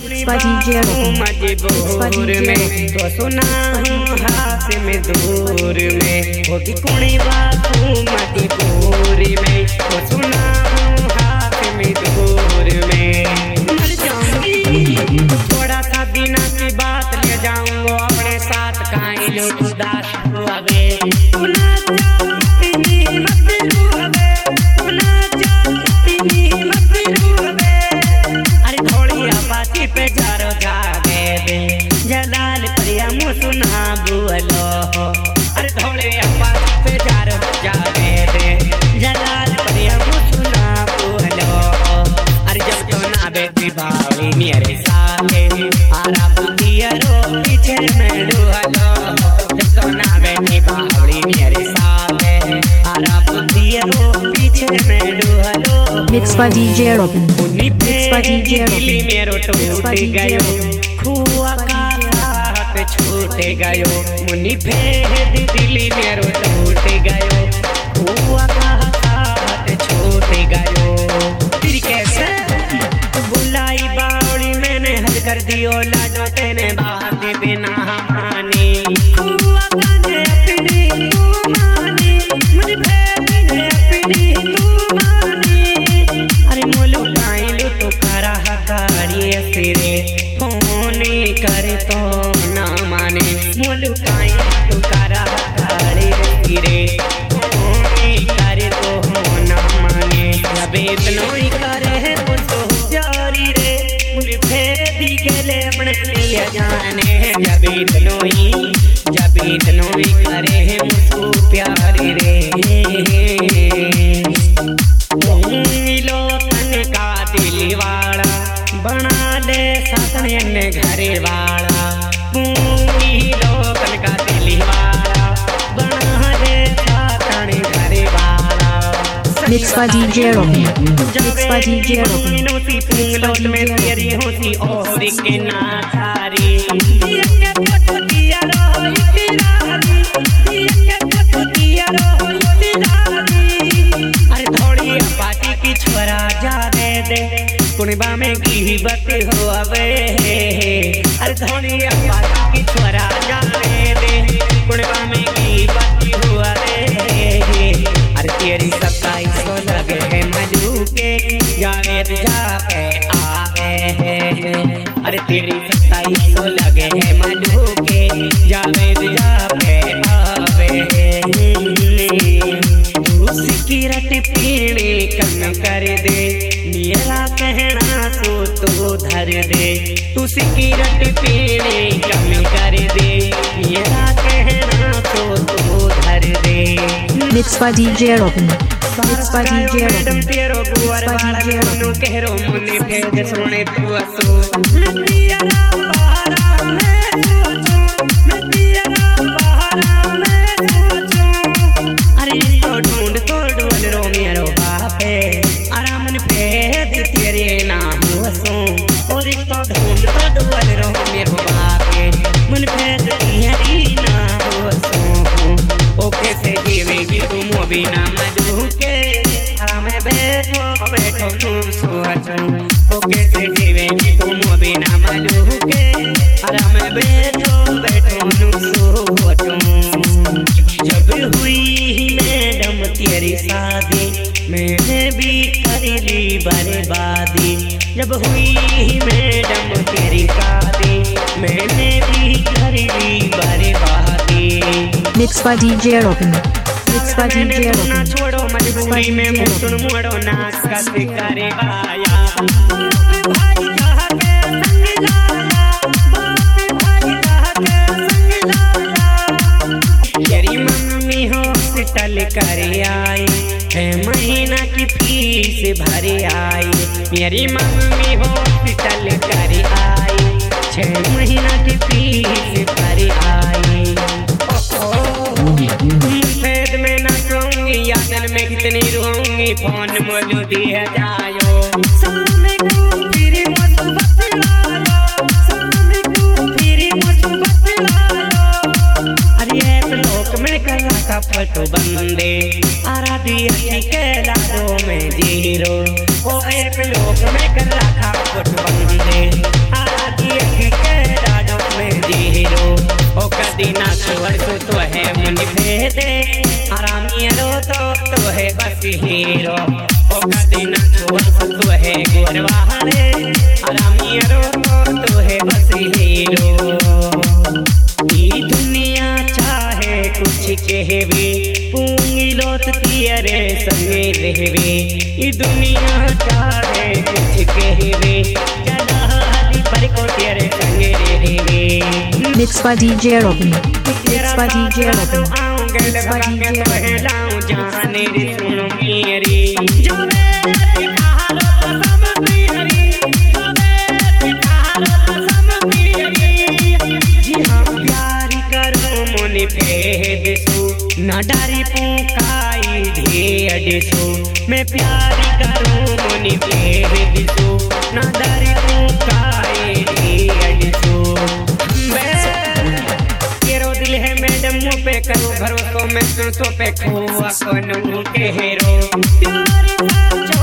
मजबूर में तो सुना हूँ हाथ में दूर में होगी कुणी बात मजबूर में तो सुना हूँ हाथ में दूर में मर जाऊंगी थोड़ा सा दिना की बात ले जाऊंगा अपने साथ काहे लो उदास हुए पे जारो जावे दे जलाल प्रिया मुसुना बुअलो अरे थोड़े अप्पा पे जारो जावे दे जलाल प्रिया मुसुना बुअलो अरे जब तो ना बेटी बावली मेरे साथे आरा बुदिया रो पीछे में डुहलो जब तो ना बेटी बावली मेरे साथे आरा बुदिया रो पीछे में डुहलो Mixed by DJ Robin. Mixed by DJ Robin. मेरो टूट गयो खुआ का हाथ छूट गयो मुनि भेद दिली मेरो टूट गयो खुआ का हाथ छूट गयो फिर कैसे बुलाई बावड़ी मैंने हल कर दियो लाडो तेने बात बिना मानी खुआ का ने अपनी तू मानी मुझे भेद ने अपनी तू मानी मोलू लाइलू तो करा हकारी सिरे फोन करे तो ना माने मोलू लाइलू तो करा हकारी सिरे फोन करे तो ना माने जब इतना ही करे है तो जारी रे मुझे भेदी के ले अपने लिए जाने जब इतना ही करे है मुझको प्यारी रे बना दे सासने घरे वाला पूरी लोकन का दिलवाड़ा बना दे सासने घरे वाला Mixed by DJ Robin. Mixed by DJ Robin. नोती पुंगलोट में तेरी होती और के नाचारी अरे थोड़ी पार्टी की छोरा जा दे कुणबा में की बत हो अबे अरे धोनी पार्टी की छोरा जा दे कुणबा में की बत हो अबे अरे तेरी 27 को लगे है मजू के जावेद जाके आवे अरे तेरी 27 को लगे है मजू के जावेद जाके आवे उसकी रट पीड़े कम कर दे मेरा कहना तो धर दे तू सिगरेट पीने कम कर दे मेरा कहना तो धर दे Mixed by DJ Robin. Mixed by DJ Robin. तेरो गुवर वाला नु कहरो मुनि भेद सुने तू असो मैं बहारा में सोचूं मैं बहारा में सोचूं अरे तो ढूंढ तो ढूंढ रो मेरो बापे आरामन भेद तेरे नाम हसो और तो ढूंढ तो ढूंढ रो मेरो बापे मन भेद तेरी नाम हसो ओके से जीवेगी तुम बिना मधुके हमें बैठो तुम सोचो ओके से जीवेगी तुम बिना मधुके हमें बैठो तुम सोचो जब हुई मैडम तेरी शादी मैंने भी कर ली बर्बादी जब हुई मैडम तेरी शादी मैंने भी कर ली बर्बादी Mixed by DJ Robin. Mixed by DJ Robin. ना छोड़ो मजबूरी में मुसुन मोड़ो नाच का शिकारे आया भाई कहा के संग लाया भाई कहा के संग लाया तेरी मम्मी हॉस्पिटल कर आई है महीना की फीस भर आई मेरी मम्मी हॉस्पिटल कर आई 6 महीना की फीस भर आई फेद में न सोऊंगी यादन में कितनी रहूंगी फोन मोलू दिया जायो सामने को फिर मुसीबत लायो सामने को फिर मुसीबत लायो अरे लोक में कर रखा फोटो बंदे आरा दिया के लाडो में जीरो ओ एक लोक में कर रखा फोटो बंदे आरा मियरो तो है बस हीरो ई दुनिया चाहे कुछ कहवे पूंगिलोत तियरे संगे रहवे ई दुनिया चाहे कुछ कहवे चला हदी पर को तियरे संगे रहवे Mixed by DJ Robin. Mixed by DJ Robin. Mixed by DJ Robin. ना डारी पुकाई ढेड़सो मैं प्यारी करूं मोनी भेदसो ना डारी पुकाई ढेड़सो तेरो दिल है मैडम मुँह पे करो भरोसो मैं तुझो पे खोआ कौन के हेरो